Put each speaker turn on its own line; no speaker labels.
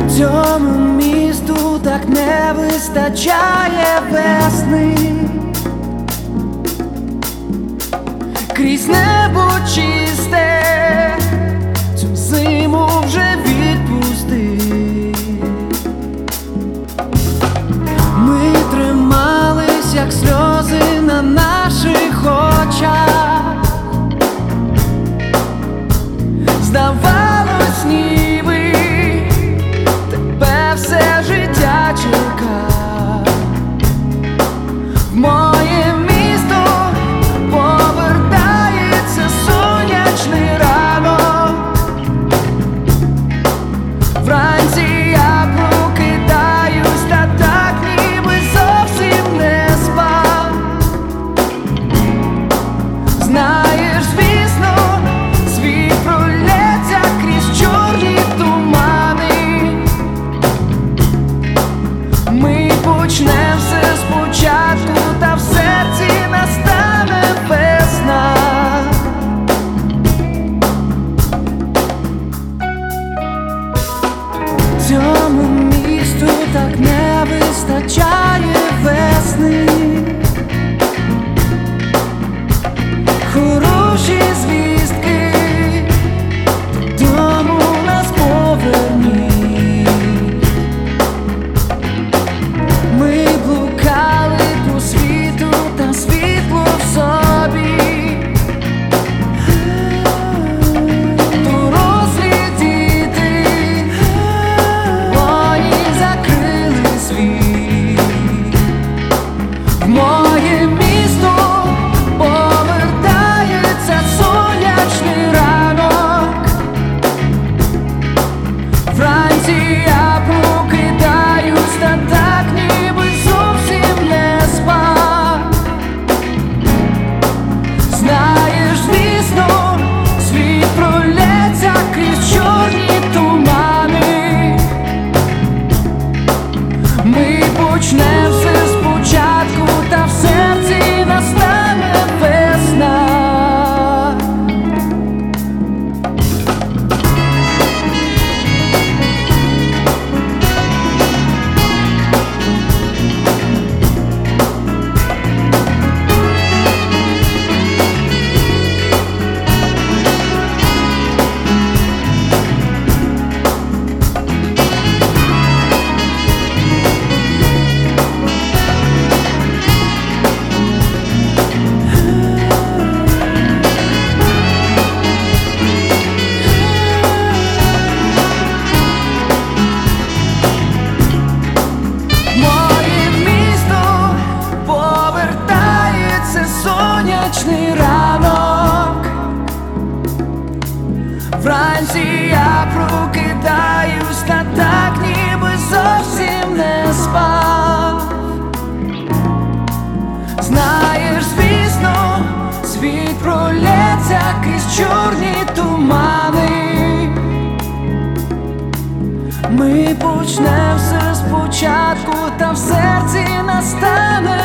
Цьому місту так не вистачає весни. Крізь небо чисте, цю зиму вже відпусти. Ми тримались, як сльози на наших очах. Здавалось, ніби тебе все життя чека. В моє місто повертається сонячний ранок. Вранці я прокидаюсь, та так ніби зовсім не спав. Знаєш, звісно, світ пролється крізь чорні тумани. Ми почнем все спочатку, та в серці настане весна. Цьому місту так не вистачає весни. Хороші звістки додому нас поверніть. Ми блукали по світу, та світло в собі. Дорослі діти, вони закрили світ. В моє місто повертається сонячний ранок. Вранці я прокидаюсь, та так ніби зовсім не спав. Знаєш, звісно, світ пролється крізь чорні тумани. Ми почнем все спочатку, та в серці настане весна. Моє місто повертається сонячний ранок. Вранці я прокидаюсь, та так ніби зовсім не спав. Знаєш, звісно, світ пролється крізь чорні тумани. Ми почнем все спочатку, та в серці настане